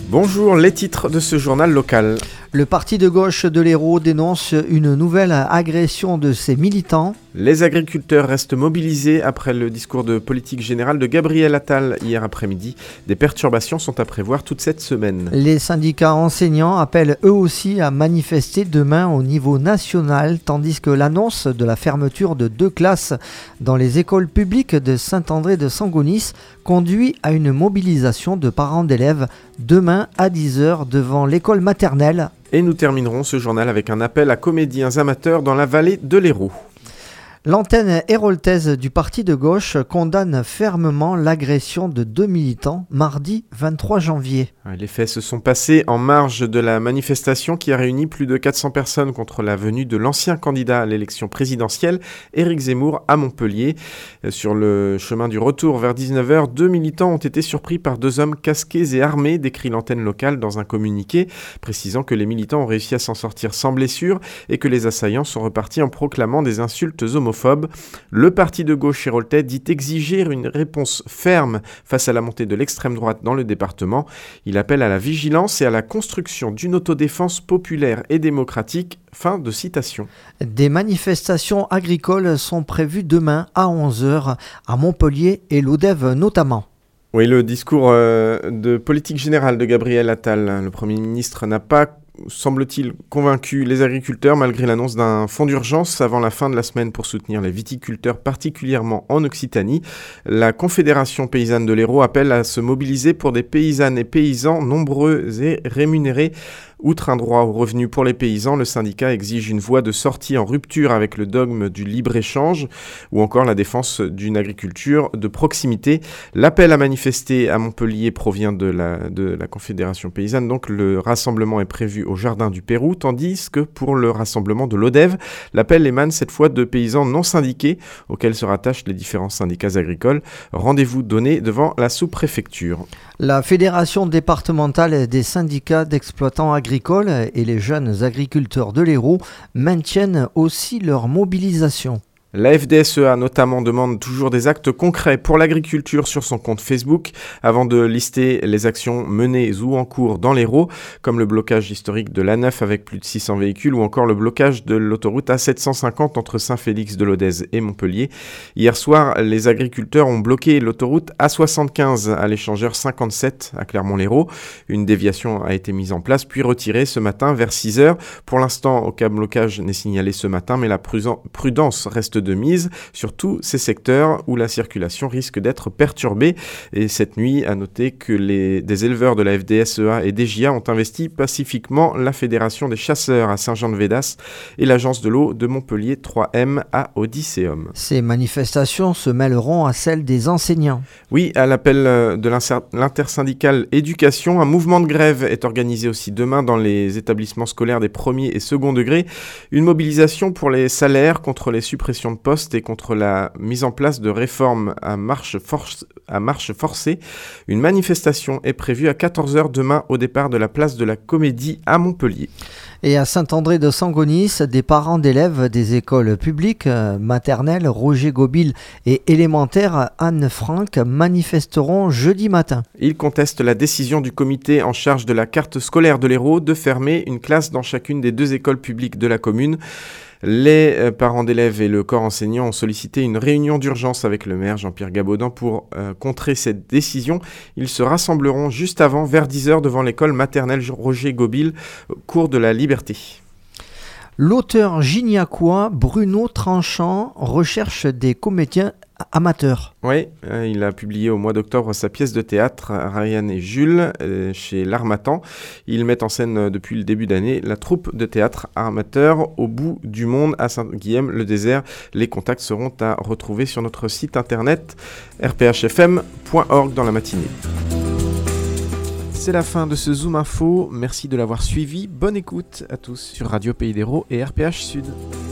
Bonjour, les titres de ce journal local. Le parti de gauche de l'Hérault dénonce une nouvelle agression de ses militants. Les agriculteurs restent mobilisés après le discours de politique générale de Gabriel Attal hier après-midi. Des perturbations sont à prévoir toute cette semaine. Les syndicats enseignants appellent eux aussi à manifester demain au niveau national, tandis que l'annonce de la fermeture de 2 classes dans les écoles publiques de Saint-André de Sangonis conduit à une mobilisation de parents d'élèves demain à 10h devant l'école maternelle. Et nous terminerons ce journal avec un appel à comédiens amateurs dans la vallée de l'Hérault. L'antenne héraultaise du parti de gauche condamne fermement l'agression de 2 militants mardi 23 janvier. Les faits se sont passés en marge de la manifestation qui a réuni plus de 400 personnes contre la venue de l'ancien candidat à l'élection présidentielle, Éric Zemmour, à Montpellier. Sur le chemin du retour vers 19h, 2 militants ont été surpris par 2 hommes casqués et armés, décrit l'antenne locale dans un communiqué, précisant que les militants ont réussi à s'en sortir sans blessure et que les assaillants sont repartis en proclamant des insultes homophobes. Le parti de gauche héraultais dit exiger une réponse ferme face à la montée de l'extrême droite dans le département. Il appelle à la vigilance et à la construction d'une autodéfense populaire et démocratique. Fin de citation. Des manifestations agricoles sont prévues demain à 11h à Montpellier et l'Odève notamment. Oui, le discours de politique générale de Gabriel Attal, le Premier ministre, n'a pas, semble-t-il, convaincu les agriculteurs malgré l'annonce d'un fonds d'urgence avant la fin de la semaine pour soutenir les viticulteurs, particulièrement en Occitanie. La Confédération paysanne de l'Hérault appelle à se mobiliser pour des paysannes et paysans nombreux et rémunérés. Outre un droit au revenu pour les paysans, le syndicat exige une voie de sortie en rupture avec le dogme du libre-échange ou encore la défense d'une agriculture de proximité. L'appel à manifester à Montpellier provient de la Confédération paysanne, donc le rassemblement est prévu au Jardin du Pérou, tandis que pour le rassemblement de l'Odève, l'appel émane cette fois de paysans non syndiqués auxquels se rattachent les différents syndicats agricoles. Rendez-vous donné devant la sous-préfecture. La Fédération départementale des syndicats d'exploitants agricoles et les jeunes agriculteurs de l'Hérault maintiennent aussi leur mobilisation. La FDSEA notamment demande toujours des actes concrets pour l'agriculture sur son compte Facebook avant de lister les actions menées ou en cours dans l'Hérault, comme le blocage historique de l'A9 avec plus de 600 véhicules ou encore le blocage de l'autoroute A750 entre Saint-Félix-de-Lodèze et Montpellier. Hier soir, les agriculteurs ont bloqué l'autoroute A75 à l'échangeur 57 à Clermont-Lérault. Une déviation a été mise en place puis retirée ce matin vers 6h. Pour l'instant, aucun blocage n'est signalé ce matin, mais la prudence reste de mise sur tous ces secteurs où la circulation risque d'être perturbée. Et cette nuit, à noter que des éleveurs de la FDSEA et DGA ont investi pacifiquement la Fédération des chasseurs à Saint-Jean-de-Védas et l'agence de l'eau de Montpellier 3M à Odysseum. Ces manifestations se mêleront à celles des enseignants. Oui, à l'appel de l'intersyndicale éducation, un mouvement de grève est organisé aussi demain dans les établissements scolaires des premiers et second degrés. Une mobilisation pour les salaires contre les suppressions de postes et contre la mise en place de réformes à marche forcée. Une manifestation est prévue à 14h demain au départ de la place de la Comédie à Montpellier. Et à Saint-André de Sangonis, des parents d'élèves des écoles publiques, maternelles, Roger Gobil et élémentaires Anne Frank manifesteront jeudi matin. Ils contestent la décision du comité en charge de la carte scolaire de l'Hérault de fermer une classe dans chacune des 2 écoles publiques de la commune. Les parents d'élèves et le corps enseignant ont sollicité une réunion d'urgence avec le maire Jean-Pierre Gabaudin pour contrer cette décision. Ils se rassembleront juste avant, vers 10h, devant l'école maternelle Roger Gobil, cours de la Liberté. L'auteur gignacois Bruno Tranchant recherche des comédiens amateurs. Oui, il a publié au mois d'octobre sa pièce de théâtre Ryan et Jules chez l'Harmattan. Il met en scène depuis le début d'année la troupe de théâtre amateur au bout du monde à Saint-Guilhem-le-Désert. Les contacts seront à retrouver sur notre site internet rphfm.org dans la matinée. C'est la fin de ce Zoom Info. Merci de l'avoir suivi. Bonne écoute à tous sur Radio Pays d'Hérault et RPH Sud.